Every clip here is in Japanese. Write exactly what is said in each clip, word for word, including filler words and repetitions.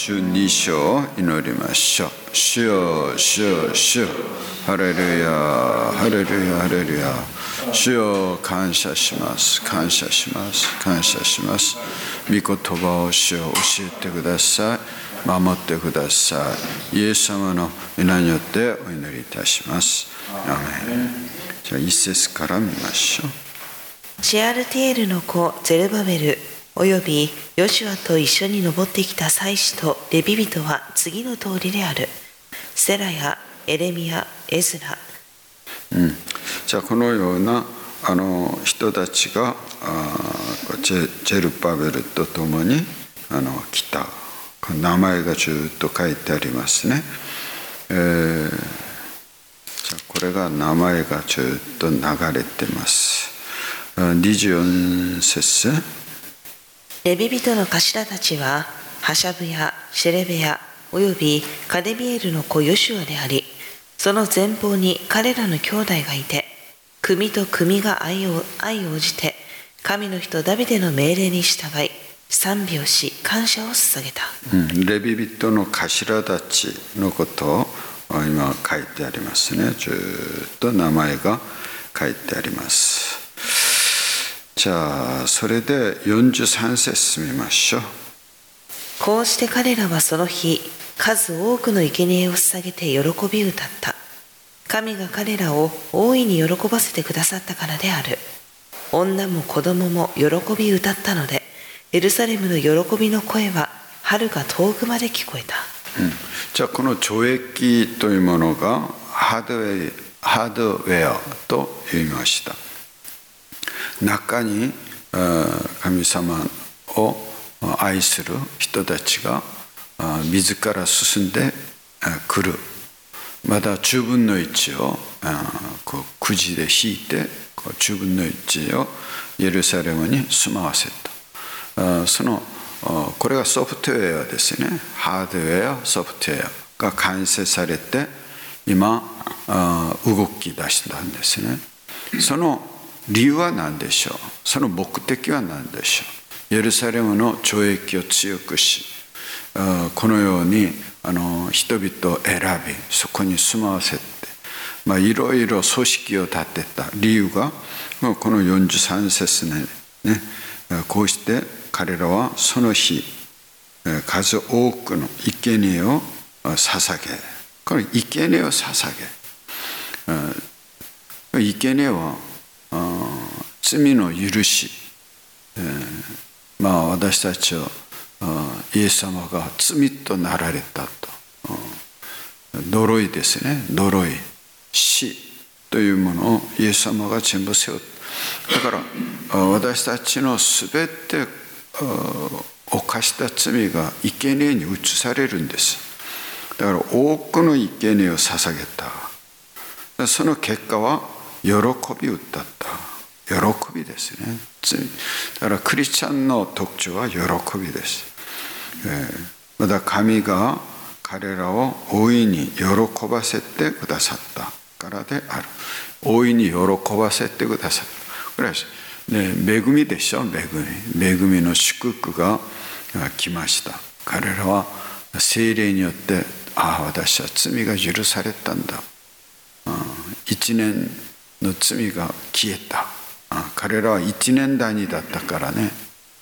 じゅうに章祈りましょう。主よ、主よ、主よ、ハレルヤ、ハレルヤ、ハレルヤ。主よ、感謝します、感謝します、感謝します。御言葉を主よ、教えてください、守ってください。イエス様の皆によってお祈りいたします。アメン。じゃあ一節から見ましょう。 シェアルティエルの子ゼルバベルおよびヨシュアと一緒に登ってきた祭司とレビ人は次の通りである。セラやエレミヤ、エズラ、 うん、じゃあこのようなあの人たちがあジェ、ジェルバベルと共にあの来た。名前がずっと書いてありますね。えー、じゃあこれが名前がずっと流れてます。にじゅうよん節。 レビ人の頭たちはハシャブやシェレベヤおよびカデミエルの子ヨシュアであり、その前方に彼らの兄弟がいて、組と組が相応じて神の人ダビデの命令に従い賛美をし感謝を捧げた。 うん、レビ人の頭たちのことを今書いてありますね。ずっと名前が書いてあります。じゃあそれでよんじゅうさん節見ましょう。 こうして彼らはその日数多くの生贄を捧げて喜び歌った。神が彼らを大いに喜ばせてくださったからである。女も子供も喜び歌ったので、エルサレムの喜びの声は遥か遠くまで聞こえた。 うん、じゃあこの懲役というものがハードウェイ、ハードウェアと言いました。中に神様を愛する人たちが自ら進んでくる。まだじゅうぶんのいちをこうくじで引いてじゅうぶんのいちをエルサレムに住まわせた。そのこれがソフトウェアですね。ハードウェア、ソフトウェアが完成されて今動き出したんですね。その理由は何でしょう。その目的は何でしょう。エルサレムの懲役を強くし、このようにあの人々を選びそこに住まわせて、まあ、いろいろ組織を立てた理由がこのよんじゅうさん節ね、ね、こうして彼らはその日数多くの生贄を捧げ、この生贄を捧げ、生贄は罪の許し、えー、まあ私たちはイエス様が罪となられたと、呪いですね、呪い、死というものをイエス様が全部背負った。だから私たちのすべて犯した罪が生贄に移されるんです。だから多くの生贄を捧げた。その結果は喜び歌った。喜びですね。だからクリスチャンの特徴は喜びです。えー、また神が彼らを大いに喜ばせてくださったからである。大いに喜ばせてくださった。これは、ね、恵みでしょ。恵み。恵みの祝福が来ました。彼らは聖霊によってああ私は罪が許されたんだ。一年の罪が消えた。彼らは一年単位だったからね。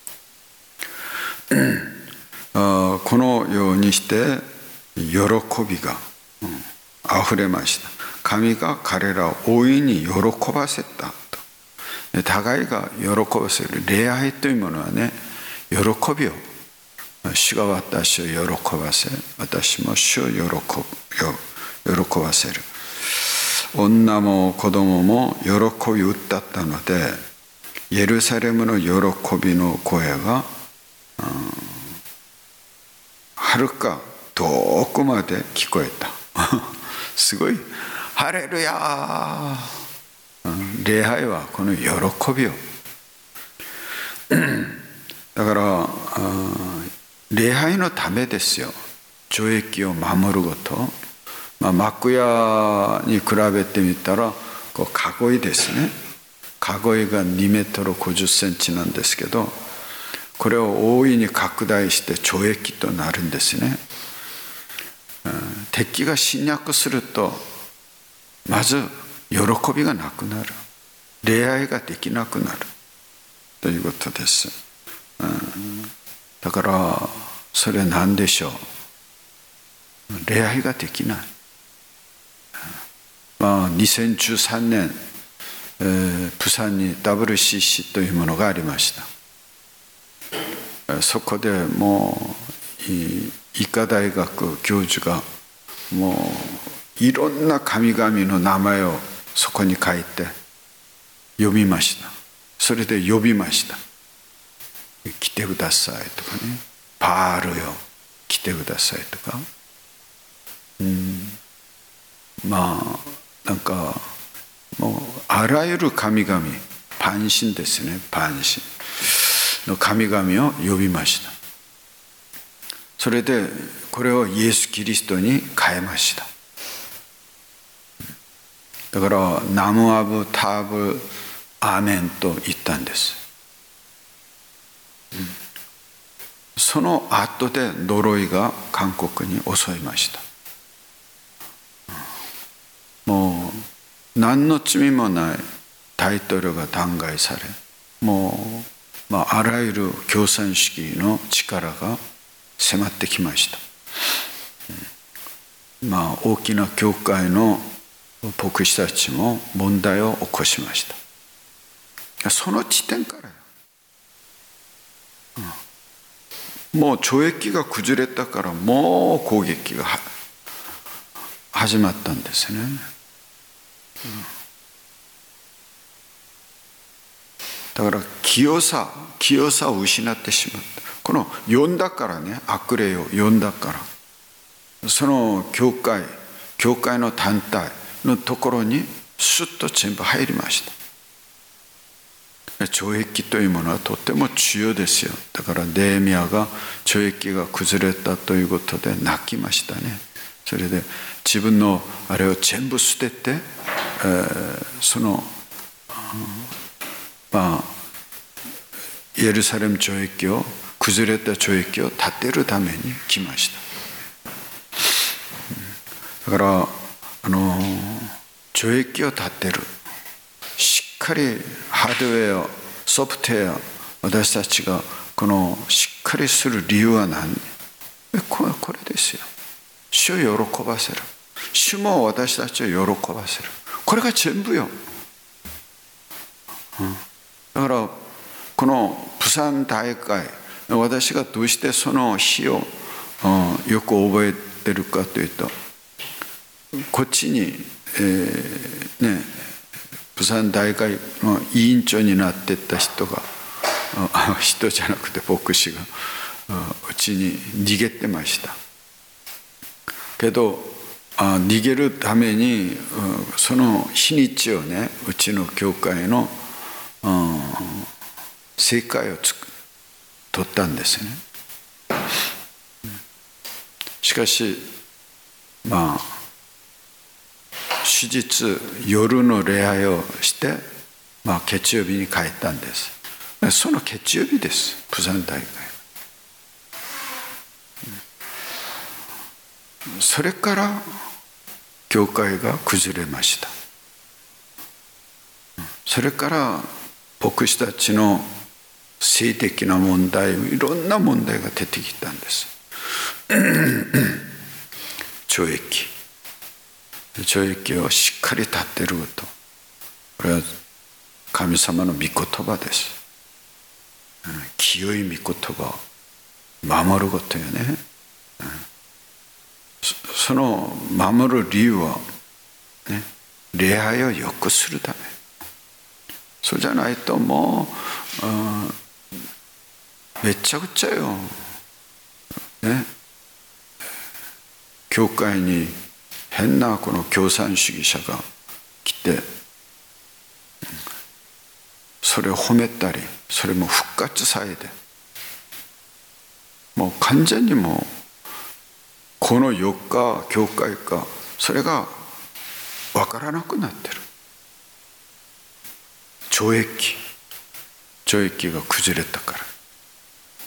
このようにして喜びがあふれました。神が彼らを大いに喜ばせたと。互いが喜ばせる礼拝というものはね、喜びを、主が私を喜ばせ、私も主を喜ぶ、喜ばせる。女も子供も喜び歌ったので、エルサレムの喜びの声がはるか遠くまで聞こえた。すごい、ハレルヤー。礼拝はこの喜びを。だから礼拝のためですよ。懲役を守ること。まあ、幕屋に比べてみたらこう囲いですね。囲いがにメートルごじゅっセンチなんですけど、 これを大いに拡大して懲役となるんですね。敵が侵略するとまず喜びがなくなる、恋愛ができなくなるということです。だからそれは何でしょう。恋愛ができない。まあ、にせんじゅうさんねん、えー、プサンに ダブリューシーシー というものがありました。そこでもう医科大学教授がもういろんな神々の名前をそこに書いて読みました。それで呼びました。来てくださいとかね、パールよ来てくださいとか、うん、まあなんかもうあらゆる神々、パン神ですね、パン神の神々を呼びました。それでこれをイエス・キリストに変えました。だからナムアブタブアーメンと言ったんです。その後で呪いが韓国に襲いました。もう何の罪もない大統領が弾劾され、もう、まあ、あらゆる共産主義の力が迫ってきました。まあ大きな教会の牧師たちも問題を起こしました。その地点からよ、うん、もう懲役が崩れたからもう攻撃が始まったんですね、うん、だから清さ清さを失ってしまった。この呼んだからね、悪霊を呼んだから、その教会教会の団体のところにスッと全部入りました。懲役というものはとても重要ですよ。だからネヘミヤが懲役が崩れたということで泣きましたね。それで自分のあれを全部捨てて、えー、そのまあエルサレム懲役を崩れた懲役を立てるために来ました。だからあの懲役を立てる、しっかりハードウェアソフトウェア、私たちがこのしっかりする理由は何？これ、これですよ。主を喜ばせる、主も私たちを喜ばせる、これが全部よ、うん、だからこのプサン大会、私がどうしてその日を、うん、よく覚えてるかというと、こっちに、えー、ね、プサン大会の委員長になっていった人が、人じゃなくて牧師がうちに逃げてましたけど、あ逃げるためにその日にちをね、うちの教会の、うん、正解をつく取ったんですね。しかしまあ手術夜の礼拝をして、まあ、月曜日に帰ったんです。その月曜日です、プサン大会。それから教会が崩れました。それから牧師たちの性的な問題、いろんな問題が出てきたんです懲役懲役をしっかり立てること、これは神様の御言葉です。清い御言葉を守ることよね。その守る理由は、ね、礼拝を良くするため。そうじゃないともう、うん、めっちゃくちゃよ、ね、教会に変なこの共産主義者が来て、それを褒めたり、それも復活されて、もう完全にもうこのよっか教会か、それが分からなくなってる。懲役懲役が崩れたから、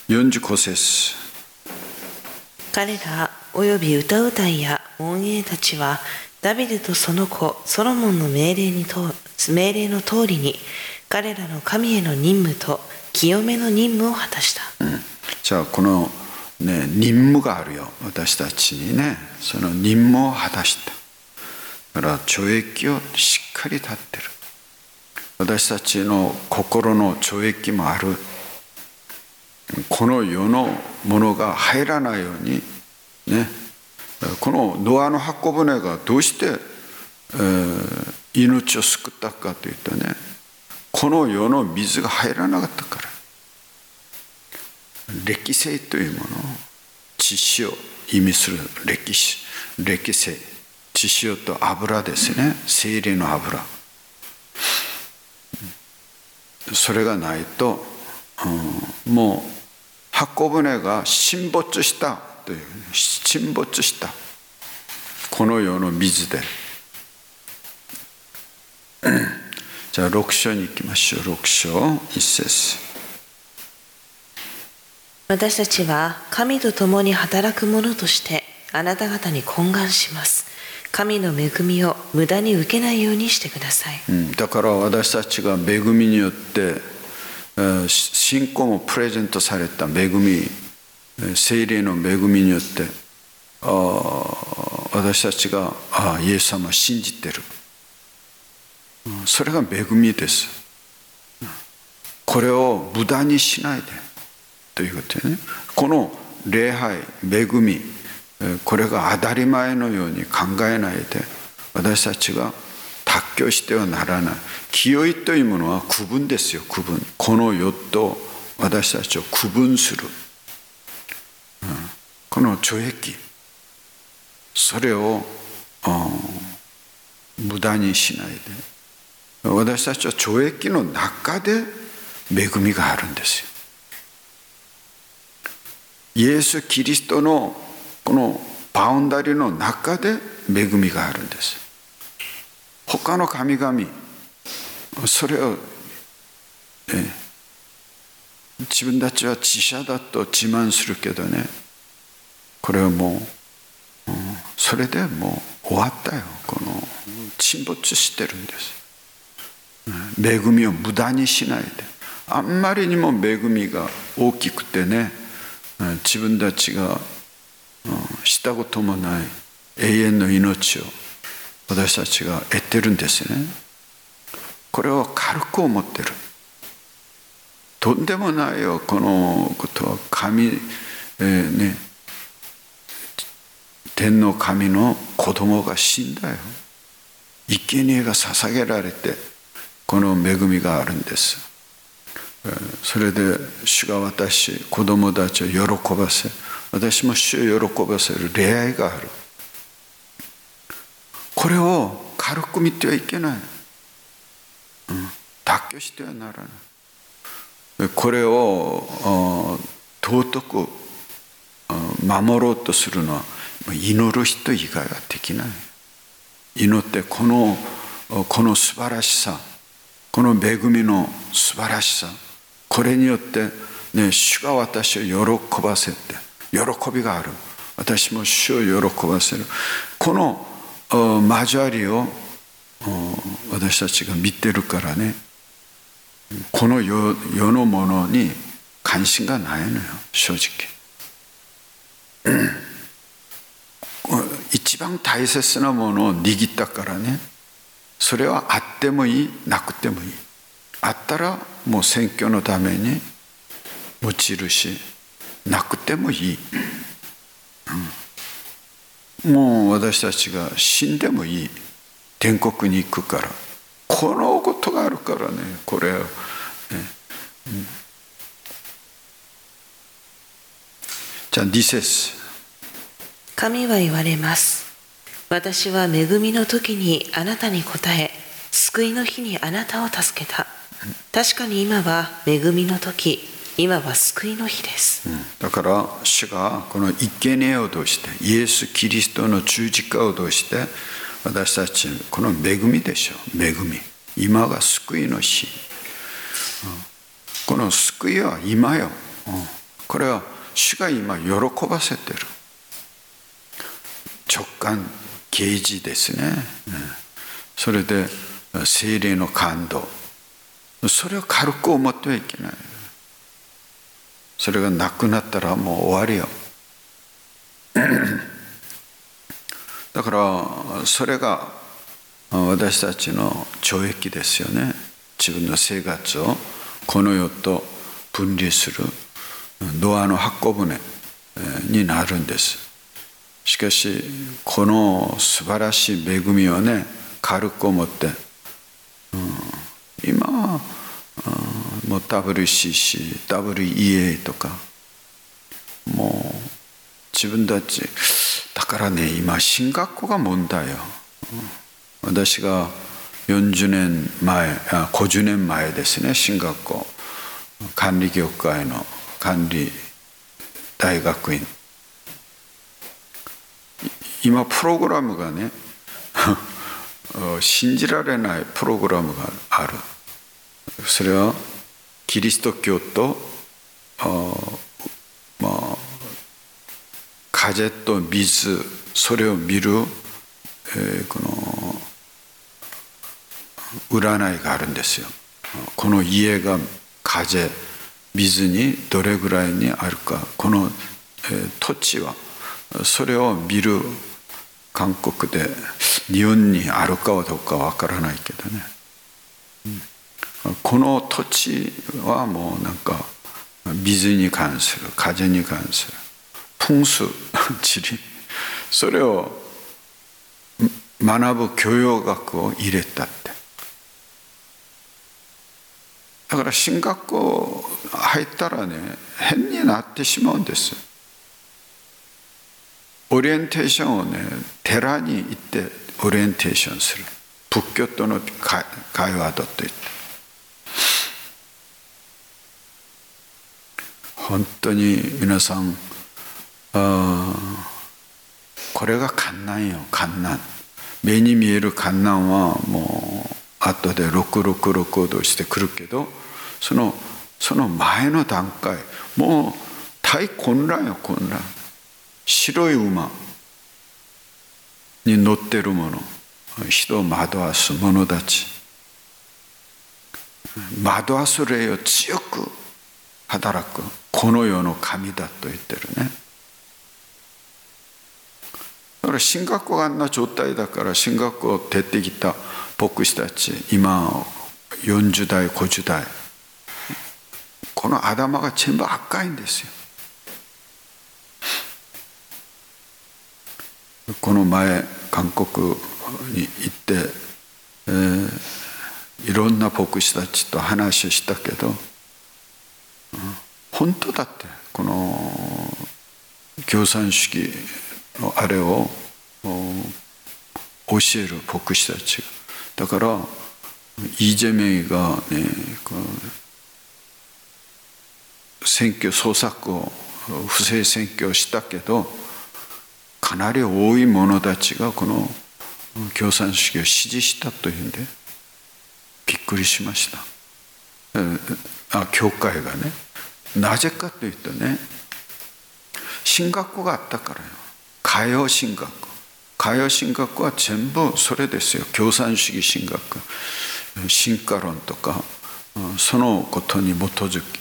よんじゅうご節。 彼らおよび歌うたいや門営たちはダビデとその子ソロモンの命令にと命令の通りに彼らの神への任務と清めの任務を果たした。 うん、じゃあこの、ね、任務があるよ、私たちにね。その任務を果たした。だから懲役をしっかり立ってる。私たちの心の懲役もある。この世のものが入らないようにね。このノアの箱舟がどうして、えー、命を救ったかというとね、この世の水が入らなかったから。歴世というもの、血潮を意味する歴史、歴世、血潮と油ですね、精霊の油。それがないと、うん、もう箱舟が沈没したという、沈没した。この世の水で。じゃあろく章に行きましょう。ろく章いち節。 私たちは神と共に働く者としてあなた方に懇願します。神の恵みを無駄に受けないようにしてください。 うん、だから私たちが恵みによって、信仰もプレゼントされた恵み、聖霊の恵みによって、あ私たちがあイエス様を信じている。それが恵みです。これを無駄にしないでということでね。この礼拝、恵み、これが当たり前のように考えないで、私たちが妥協してはならない。清いというものは区分ですよ、区分。この世と私たちを区分する。うん、この懲役、それを無駄にしないで。私たちは懲役の中で恵みがあるんですよ。イエス・キリストのこのバウンダリーの中で恵みがあるんです。他の神々、それを、え自分たちは知者だと自慢するけどね、これはもう、うん、それでもう終わったよ。この沈没してるんです。恵みを無駄にしないで。あんまりにも恵みが大きくてね、自分たちがしたこともない永遠の命を私たちが得てるんですね。これを軽く思ってる。とんでもないよ、このことは。神、えーね、天の神の子供が死んだよ。生贄が捧げられて、この恵みがあるんです。それで主が私、子供たちを喜ばせ、私も主を喜ばせる礼拝がある。これを軽く見てはいけない。うん、妥協してはならない。これを尊く守ろうとするのは祈る人以外はできない。祈ってこのこの素晴らしさ、この恵みの素晴らしさ、これによって、ね、主が私を喜ばせて、喜びがある。私も主を喜ばせる。この交わりを私たちが見てるからね、この 世, 世のものに関心がないのよ、正直。一番大切なものを握ったからね、それはあってもいい、なくてもいい。あったらもう選挙のために用いるし、なくてもいい、うん、もう私たちが死んでもいい、天国に行くから。このことがあるからね、これを、ね、うん、じゃあに節。 神は言われます。私は恵みの時にあなたに答え、救いの日にあなたを助けた。確かに今は恵みの時、今は救いの日です。うん、 だから主がこの生贄を通して、イエス・キリストの十字架を通して、私たちこの恵みでしょう。恵み。今が救いの日。うん、この救いは今よ。うん、 これは主が今喜ばせてる直感啓示ですね。それで聖霊の感動、それを軽く思ってはいけない。それがなくなったらもう終わりよ。だからそれが私たちの懲役ですよね。自分の生活をこの世と分離するノアの箱舟になるんです。しかしこの素晴らしい恵みをね、軽く思って、うん、今は、うん、もう ダブリューシーシー、ダブリューイーエー とかもう自分たちだからね、今進学校が問題よ。私がよんじゅうねんまえ、あ、ごじゅうねんまえですね、進学校管理業界の管理大学院、今プログラムがね信じられないプログラムがある。それはキリスト教とまあ風と水、それを見る、えー、この占いがあるんですよ。この家が風、水にどれぐらいにあるか、この、えー、土地はそれを見る。韓国で日本にあるかどうかわからないけどね、うん、この土地はもうなんか水に関する、風に関する風水地理、それを学ぶ教養学を入れたって。だから進学校入ったらね、変になってしまうんです。オリエンテーションをね、寺に行ってオリエンテーションする、仏教との会話だと言って、本当に皆さん、あ、これが観難よ、観難。目に見える観難はもう後でろくろくろくとしてくるけど、そのその前の段階、もう大混乱よ、混乱。白い馬に乗っている者、人を惑わす者たち、惑わす霊を強く働くこの世の神だと言ってるね。だから進学校があんな状態だから、進学校を出てきた牧師たち、今よんじゅう代ごじゅう代、この頭が全部赤いんですよ。この前韓国に行って、えー、いろんな牧師たちと話したけど、本当だって、この共産主義のあれを教える牧師たちだから、イ・ジェミョンがね、選挙捜索を不正選挙をしたけど、かなり多い者たちがこの共産主義を支持したというんでびっくりしました。あ、教会がね、なぜかというとね、進学校があったからよ。歌謡進学校、歌謡進学校は全部それですよ。共産主義進学校、進化論とかそのことに基づき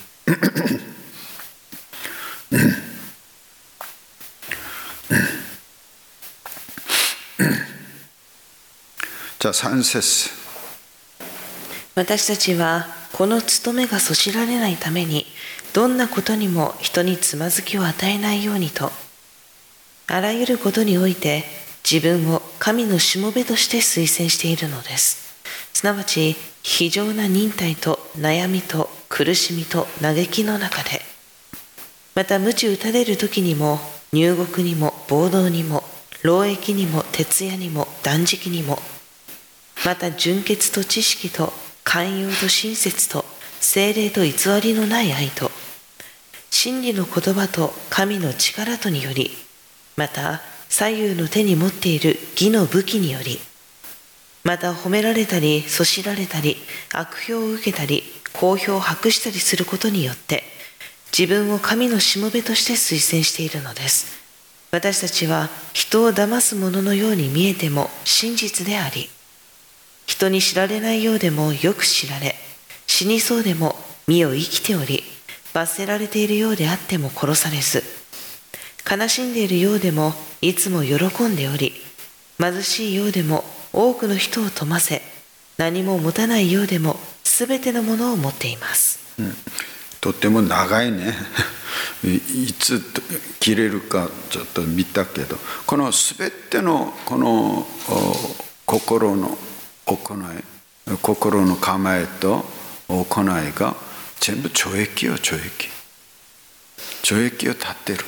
じゃあさん節。 私たちはこの務めがそしられないために、どんなことにも人につまずきを与えないようにと、あらゆることにおいて自分を神のしもべとして推薦しているのです。すなわち非常な忍耐と悩みと苦しみと嘆きの中で、また鞭打たれる時にも、入獄にも暴動にも労役にも徹夜にも断食にも、また純潔と知識と寛容と親切と聖霊と偽りのない愛と真理の言葉と神の力とにより、また左右の手に持っている義の武器により、また褒められたりそしられたり悪評を受けたり好評を博したりすることによって、 自分を神のしもべとして推薦しているのです。私たちは人を騙すもののように見えても真実であり、人に知られないようでもよく知られ、死にそうでも身を生きており、罰せられているようであっても殺されず、悲しんでいるようでもいつも喜んでおり、貧しいようでも多くの人を富ませ、何も持たないようでもすべてのものを持っています。 うん、とっても長いねいつ切れるかちょっと見たけど、このすべてのこの心の行い、心の構えと行いが全部懲役よ、懲役懲役を立ってる、うん、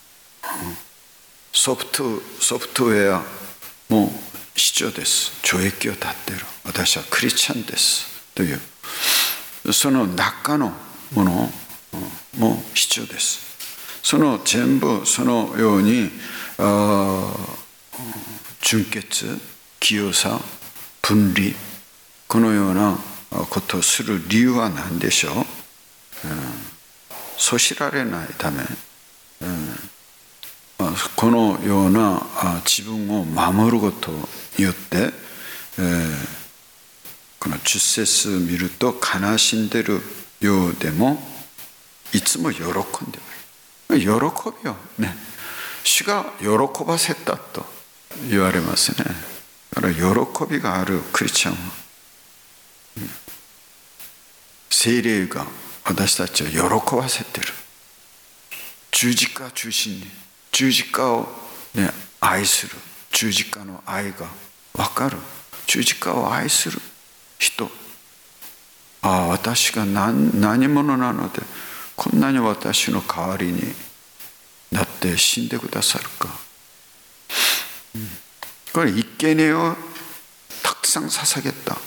ソフトソフトウェアも必要です。懲役を立ってる、私はクリスチャンですというその中のものも必要です。その全部そのように純潔、清さ、分離、このようなことをする理由は何でしょう。うん、そう知られないため、うん、このような自分を守ることによって、えー、このじゅっ節見ると悲しんでるようでもいつも喜んでおる。喜びよね。主が喜ばせたと言われますね。だから喜びがあるクリスチャンは、うん、聖霊が私たちを喜ばせてる。十字架中心に十字架を、ね、愛する、十字架の愛が分かる、十字架を愛する人、ああ私が 何, 何者なのでこんなに私の代わりになって死んでくださるか、うん、これ生贄をたくさん捧げた。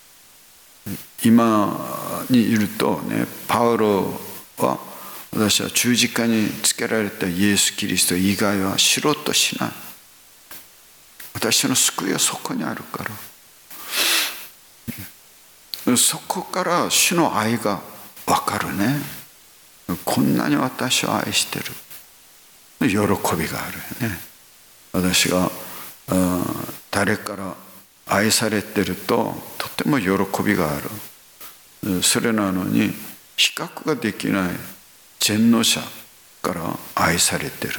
今にいるとね、パウロは私は十字架につけられたイエス・キリスト以外は知ろうとしない。私の救いはそこにあるから。そこから主の愛が分かるね。こんなに私を愛してる。喜びがあるよね。私が誰から愛されてるととても喜びがある。それなのに比較ができない全能者から愛されてる。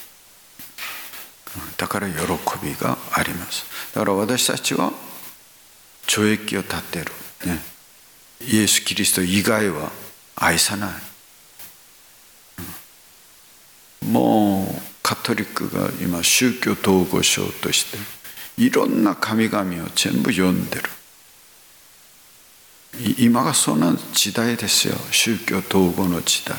だから喜びがあります。だから私たちは懲役を立てる、ね、イエス・キリスト以外は愛さない。もうカトリックが今宗教統合書としていろんな神々を全部読んでる。今がそんな時代ですよ、宗教統合の時代。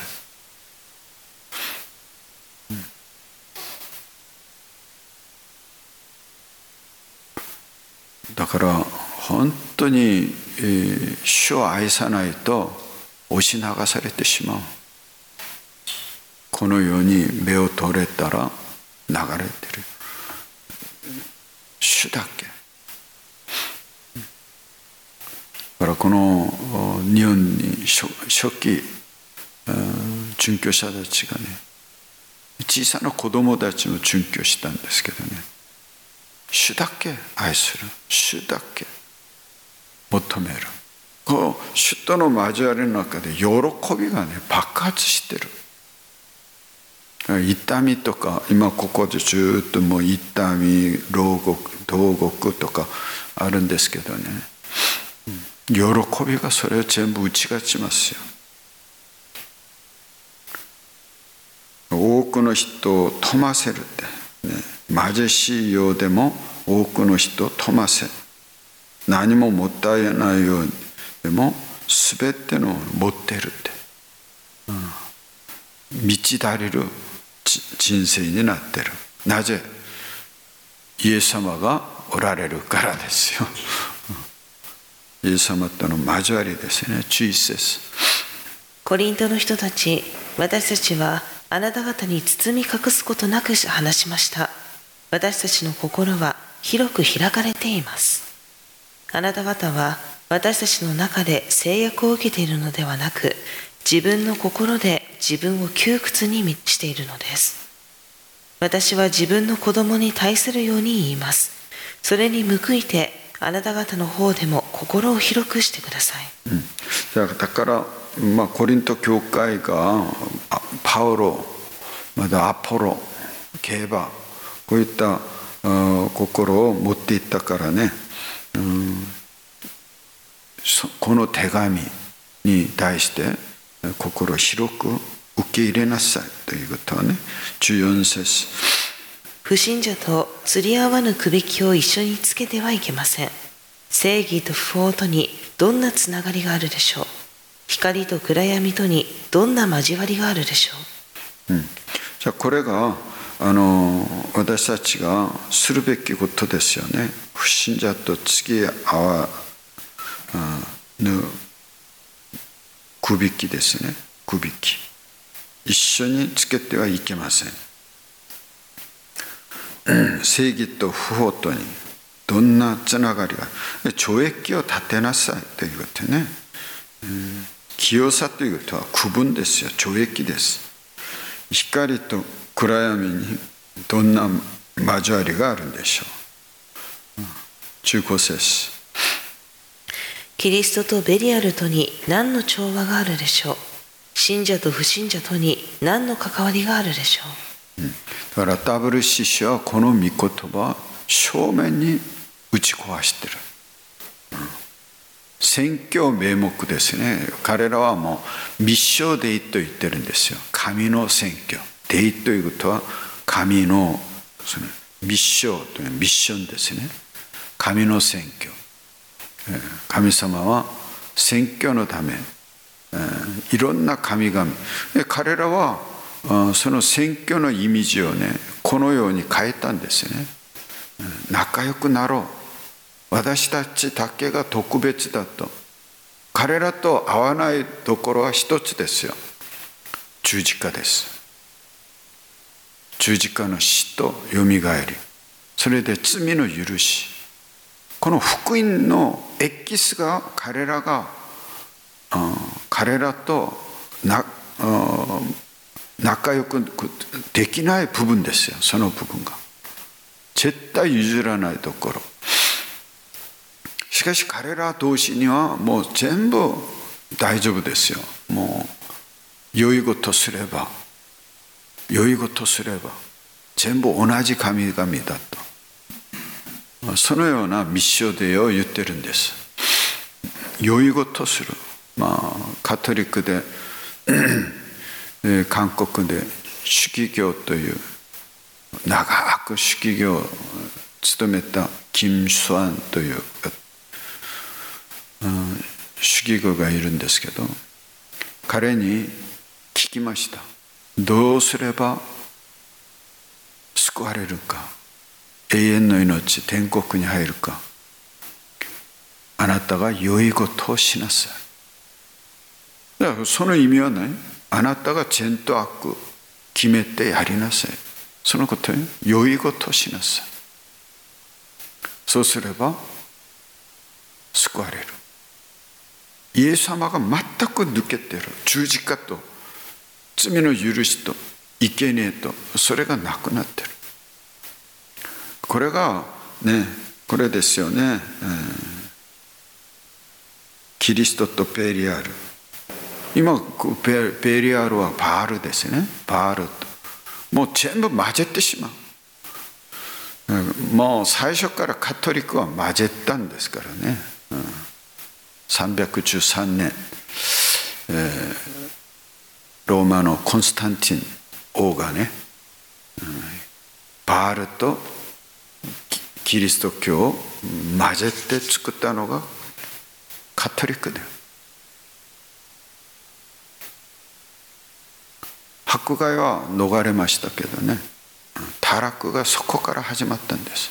だから本当に、えー、主を愛さないと押し流されてしまう。このように目を取れたら流れてる。主だけ。だからこの日本に 初, 初期殉教者たちがね、小さな子供たちも殉教したんですけどね、主だけ愛する、主だけ求める。こう主との交わりの中で喜びがね爆発してる。痛みとか今ここでずっともう痛み、牢獄、牢獄とかあるんですけどね、喜びがそれを全部打ち勝ちますよ。多くの人を富ませるって、ね、貧しいようでも多くの人を富ませ、何ももったいないようでも全ての持ってるって、うん、満ち足りる人生になってる。なぜ？イエス様がおられるからですよ。イエス様との交わりですね。じゅういち節。 コリントの人たち、私たちはあなた方に包み隠すことなく話しました。私たちの心は広く開かれています。あなた方は私たちの中で制約を受けているのではなく、 自分の心で自分を窮屈に満ちているのです。私は自分の子供に対するように言います。それに報いてあなた方の方でも心を広くしてください。 うん、だから、まあ、コリント教会がパウロ、またアポロ、ケバ、こういった心を持っていったからね、うん、この手紙に対して心を広く受け入れなさいということはね、じゅうよん節。 不信者と釣り合わぬくびきを一緒につけてはいけません。正義と不法とにどんなつながりがあるでしょう。光と暗闇とにどんな交わりがあるでしょう。うん、じゃあこれがあの私たちがするべきことですよね。不信者と付き合わぬくびきですね。くびき。一緒につけてはいけません。正義と不法とにどんなつながりが、懲役を立てなさいということね。清さということは区分ですよ。懲役です。光と暗闇にどんな交わりがあるんでしょう。じゅうご節。 キリストとベリアルとに何の調和があるでしょう。信者と不信者とに何の関わりがあるでしょう。 うん、だからダブルシシはこの御言葉正面に打ち壊してる。うん、宣教名目ですね。彼らはもう密書デイと言ってるんですよ。神の宣教。デイということは神のその密書というミッションですね。神の宣教。神様は宣教のためいろんな神々。彼らはその宣教のイメージをね、このように変えたんですね。仲良くなろう。私たちだけが特別だと。彼らと合わないところは一つですよ。十字架です。十字架の死とよみがえり。それで罪の許し。この福音のエキスが彼らが、うん、彼らとな、うん、仲良くできない部分ですよ。その部分が絶対譲らないところ。しかし彼ら同士にはもう全部大丈夫ですよ。もう良いことすれば良いことすれば全部同じ神々だと、そのような密書でを言ってるんです。良いことする、まあカトリックで韓国で主義教という長く主義教を務めたキム・スワンという、うん、主義教がいるんですけど、彼に聞きました。どうすれば救われるか、永遠の命、天国に入るか。あなたが良いことをしなさい。だからその意味はね、あなたが善と悪決めてやりなさい。そのことに良いことをしなさい。そうすれば救われる。イエス様が全く抜けてる。十字架と罪の許しと生贄と、それがなくなってる。これがね、これですよね、えー、キリストとペリアル。今ペ, ペリアルはバールですね。バールともう全部混ぜてしまう。もう最初からカトリックは混ぜたんですからね、うん、さんびゃくじゅうさんねん、えー、ローマのコンスタンティン王がね、うん、バールとキリスト教を混ぜて作ったのがカトリックだよ。迫害は逃れましたけどね、堕落がそこから始まったんです。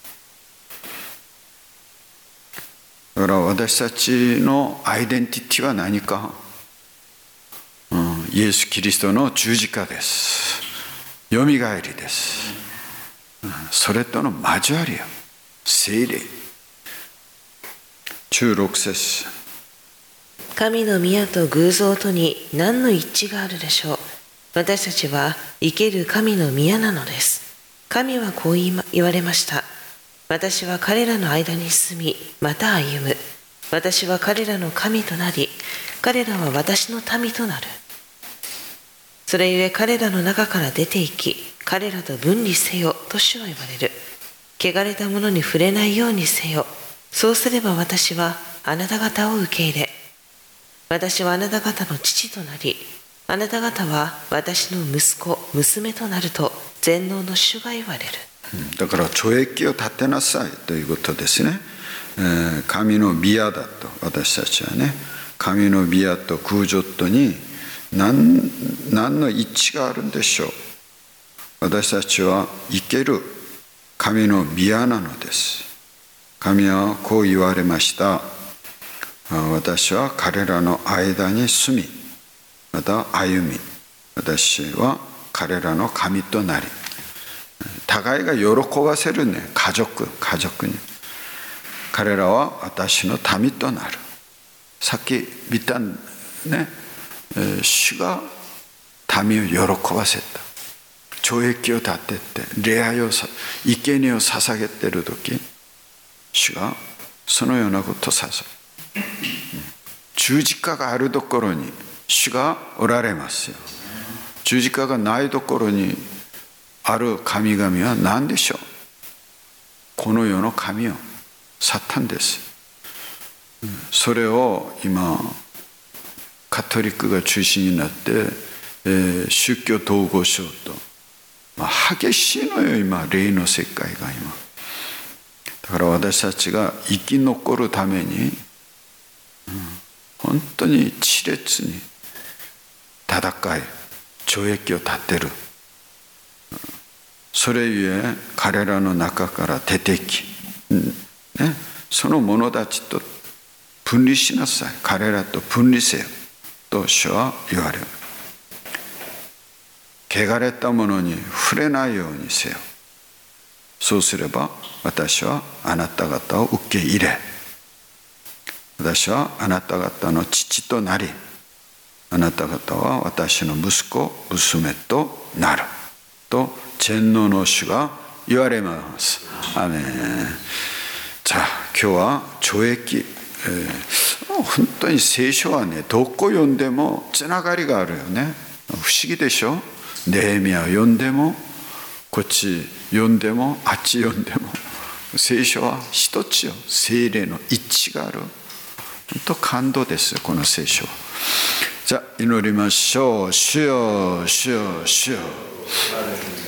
だから私たちのアイデンティティは何か、うん、イエス・キリストの十字架です。よみがえりです、うん、それとの交わりよ、聖霊。じゅうろく節。 神の宮と偶像とに何の一致があるでしょう。私たちは生ける神の宮なのです。神はこう言いま、言われました。私は彼らの間に住み、また歩む。私は彼らの神となり、彼らは私の民となる。それゆえ彼らの中から出て行き、彼らと分離せよと主は言われる。汚れたものに触れないようにせよ。そうすれば私はあなた方を受け入れ、私はあなた方の父となり、あなた方は私の息子、娘となると全能の主が言われる。 だから懲役を立てなさいということですね。えー、神の宮だと、私たちはね、神の宮と空女とに 何, 何の一致があるんでしょう。私たちは生ける神の宮なのです。神はこう言われました。私は彼らの間に住み、また歩み、私は彼らの神となり、互いが喜ばせるね、家族、家族に。彼らは私の民となる。さっき見たね、主が民を喜ばせた。懲役を立てて、礼拝をさ、生贄を捧げているとき、主がそのようなことをさせる。十字架があるところに主がおられますよ。十字架がないところにある神々は何でしょう。この世の神よ、サタンです。それを今カトリックが中心になって、えー、宗教統合しようと、まあ、激しいのよ今、霊の世界が今。だから私たちが生き残るために、うん、本当に熾烈に戦い、懲役を立てる。それゆえ彼らの中から出てき、うんね、その者たちと分離しなさい。彼らと分離せよと主は言われる。汚れたものに触れないようにせよ。そうすれば私はあなた方を受け入れ、私はあなた方の父となり、あなた方は私の息子、娘となると全能の主が言われます。アメン。じゃあ今日は懲役、えー、本当に聖書はね、どこ読んでもつながりがあるよね。不思議でしょ。ネヘミヤを読んでも、こっち読んでも、あっち読んでも、聖書は一つよ。聖霊の一致がある。本当感動ですよ、この聖書。じゃあ祈りましょう。主よ、主よ、主よ。